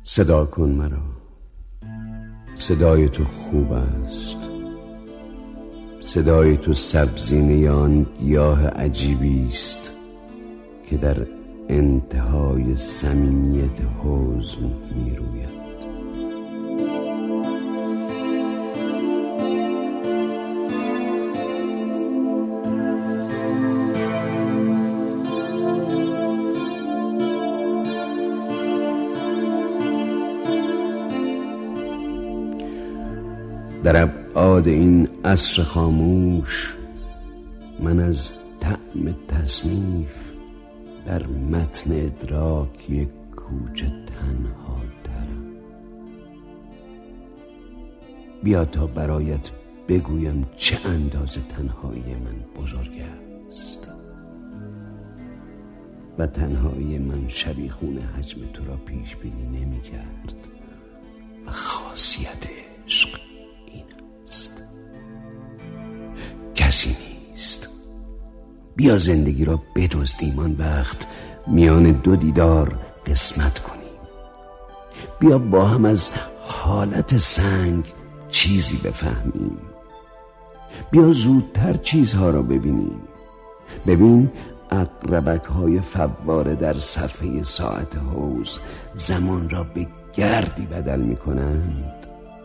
صدا کن مرا، صدای تو خوب است، صدای تو سبزینه آن گیاه عجیبی است که در انتهای صمیمیت حزن می روید. در ابعاد این عصر خاموش من از طعم تصنیف در متن ادراکی کوچه تنها ترم. بیا تا برایت بگویم چه اندازه تنهایی من بزرگ است و تنهایی من شبیخون حجم تو را پیش بینی نمی کرد و خاصیت عشق این است. کسی نیست. بیا زندگی را بدزدیم، آن وقت میان دو دیدار قسمت کنیم. بیا با هم از حالت سنگ چیزی بفهمیم. بیا زودتر چیزها را ببینیم. ببین عقربک های فواره در صفحه ساعت حوض زمان را به گردی بدل می کنند.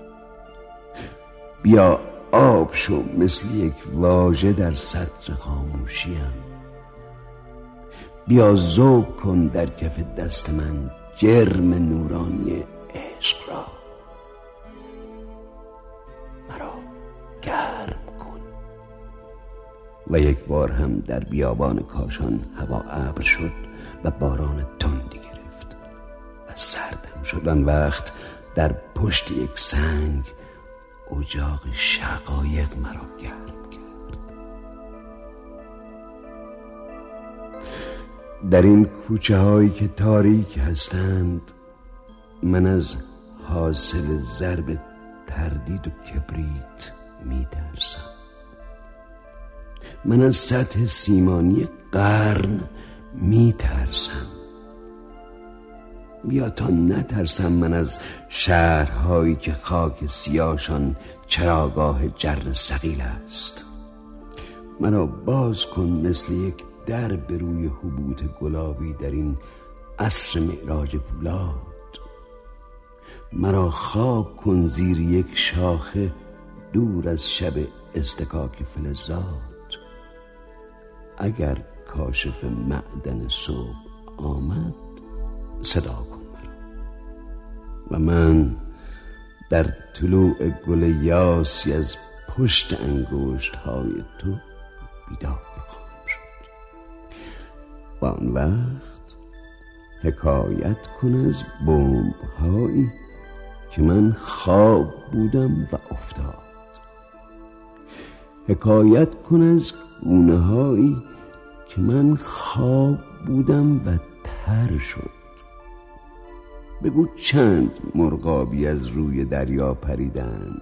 بیا آب شو مثل یک واژه در سطر خاموشیم. بیا ذوق کن در کف دست من جرم نورانی عشق را. مرا گرم کن. و یک بار هم در بیابان کاشان هوا ابر شد و باران تندی گرفت و سردم شد. آن وقت در پشت یک سنگ اجاق شقایق مرا گرم کرد. در این کوچه هایی که تاریک هستند من از حاصل ضرب تردید و کبریت می ترسم. من از سطح سیمانی قرن می ترسم. بیا تا نترسم من از شهرهایی که خاک سیاهشان چراگاه جر ثقیل است. مرا باز کن مثل یک در به روی حبوط گلابی در این عصر معراج پولاد. مرا خواب کن زیر یک شاخه دور از شب اصطکاک فلزات. اگر کاشف معدن صبح آمد صدا کن مرا و من در طلوع گل یاسی از پشت انگشت های تو بیدار خواهم شد. و آن وقت حکایت کن از بمب هایی که من خواب بودم و افتاد. حکایت کن از گونه هایی که من خواب بودم و تر شد. بگو چند مرغابی از روی دریا پریدند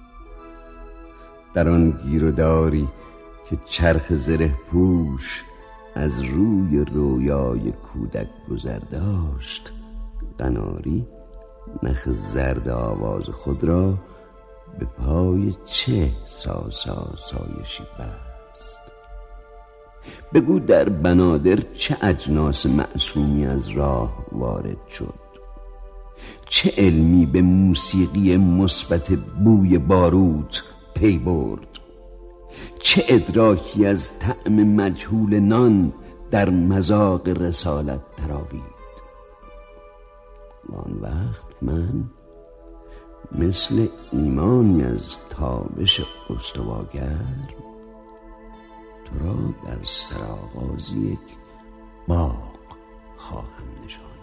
در آن گیروداری که چرخ زره پوش از روی رویای کودک گذر داشت. قناری نخ زرد آواز خود را به پای چه سایشی بست. بگو در بنادر چه اجناس معصومی از راه وارد شد. چه علمی به موسیقی مثبت بوی باروت پی برد. چه ادراکی از طعم مجهول نان در مذاق رسالت تراوید. آن وقت من مثل ایمانی از تابش استواگر تو را در سرآغاز یک باغ خواهم نشاند.